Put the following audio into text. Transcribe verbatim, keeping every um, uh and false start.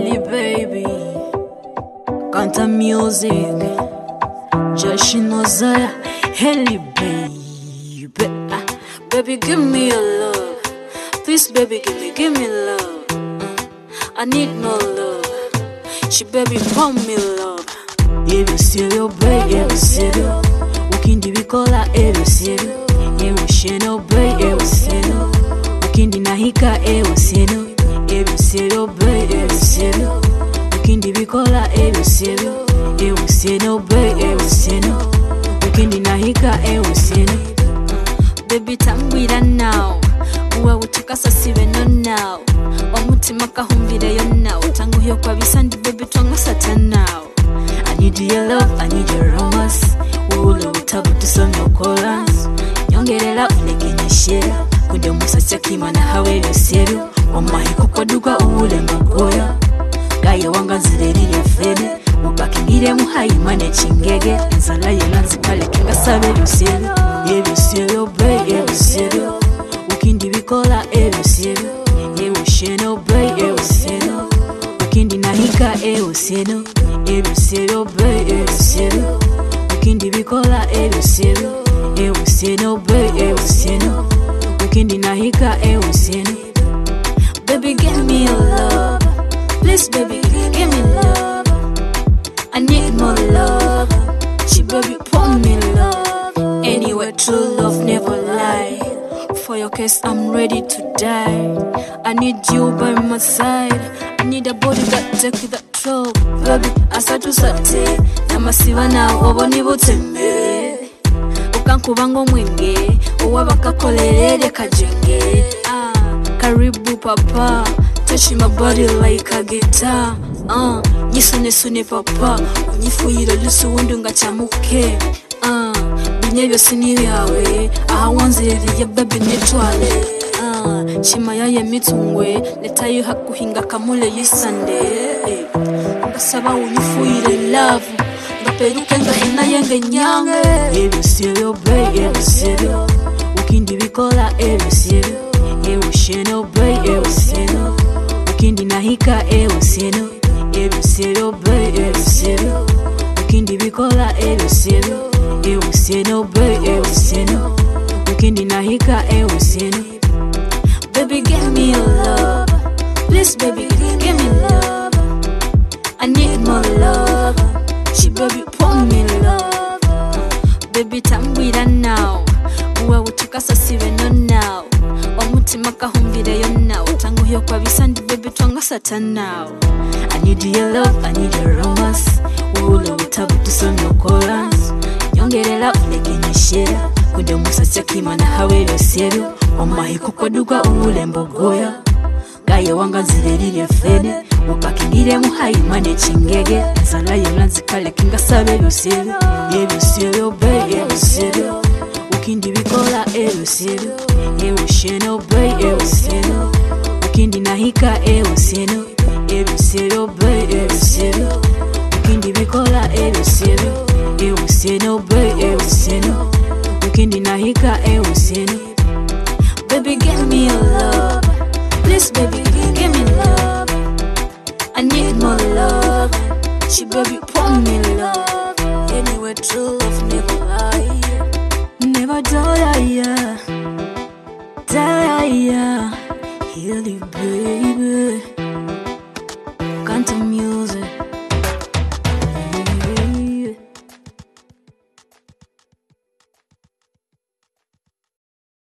Haley baby, Kanta music, Josh Nozaya, Haley baby, ah, baby give me your love, please baby give me, give me love, uh, I need more love, she baby pour me love, every serial baby, every serial, ukindi bikola every serial, every sheno baby, every serial, ukindi nahika every serial. Every serial, baby, every serial. Ukindi bikola every serial. Every serial, baby, every serial. Ukindi nahika every serial. Baby tambwira now. Uwa utukasa sibe no now. Wamutima kahumbire yo now. Tangu hiyo kwa bisandi baby twanga sata now. I need your love, I need your romance. Ule utabu tusome ukolans. Nyongerela uleke nyeshera. Kunde musasya kima na hawe every serial. Wamahi kukoduka uule magoya Gaya wanga zirerire fede Mubakingire muhayi mane chingege Nzala yelanzi kale kinga sabe lusiri Ewe serial bay, ewe serial Ukindi bikola ewe serial Ewe sheno bay, ewe serial Ukindi nahika ewe serial Ewe serial bay, ewe serial Ukindi bikola ewe serial Ewe serial bay, ewe serial Ukindi nahika ewe serial Baby, give me your love. Please, baby, give me love. I need more love. She, baby, pour me love. Anyway, true love never lie. For your case, I'm ready to die. I need you by my side. I need a body that take that trouble. Baby, asatu sate. Namasiva na waboni buteme. Ukankubango mwenge. Uwabaka kolelele kajenge. Ah. Karibu papa, touch my body like a guitar. Uh, Yisune sune papa, unyifuhira lusu wundu ngachamuke. Uh, Binyebyo siniri yawe, aha wanziririye baby netwale. Uh, Chima yaye mitungwe, leta yu hakuhinga kamule yisande. Ngasaba unyifuhire love, ngaperuke ngahina yenge nyange. Every serial baby, every serial, ukindi bikola every serial. Ewe sheno bay, ewe serial. Ukindi nahika ewe serial. Ewe serial bay, ewe serial. Ukindi bikola ewe serial. Ewe serial bay, ewe serial. Ukindi nahika ewe serial. Baby give me your love. Please baby give me love. I need more love. She baby pour me love. Baby tambwira now. Uwa utukasa sibe no now. Wamutima kahumbire yo now. Tangu hiyo kwa bisandi baby twanga sata now. I need your love, I need your romance. Ule utabu tusome ukolans. Nyongerela uleke nyeshera. Kunde musasya kima na hawe lusiri. Wamahi kukoduka ule mbogoya Gaya wanga zirerire fede Mubakingire muhayi mane chingege Nzala yelanzi kale kinga sabe lusiri Ewe serial bay, ewe serial Ukindi bikola ewe serial Ewe sheno bay, ewe serial Ukindi nahika ewe serial Ewe serial bay, ewe serial Ukindi bikola ewe serial Ewe serial bay, ewe serial Ukindi nahika ewe serial Baby give me your love. Please baby give me love. I need more love. She baby pour me love. Anyway true love never lie. Never die, die, Heal you baby. Kanta music.